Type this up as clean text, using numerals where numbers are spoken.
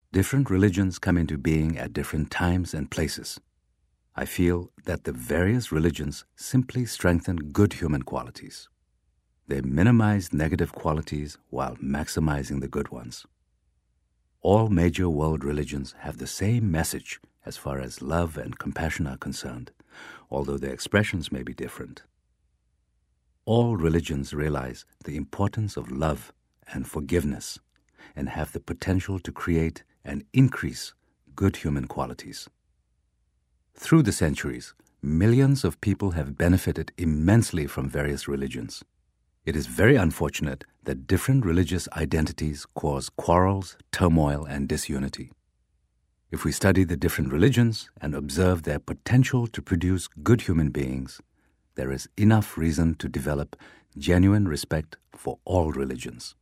Different religions come into being at different times and places. I feel that the various religions simply strengthen good human qualities. They minimize negative qualities while maximizing the good ones. All major world religions have the same message as far as love and compassion are concerned, although their expressions may be different. All religions realize the importance of love and forgiveness and have the potential to create and increase good human qualities. Through the centuries, millions of people have benefited immensely from various religions. It is very unfortunate that different religious identities cause quarrels, turmoil, and disunity. If we study the different religions and observe their potential to produce good human beings, there is enough reason to develop genuine respect for all religions.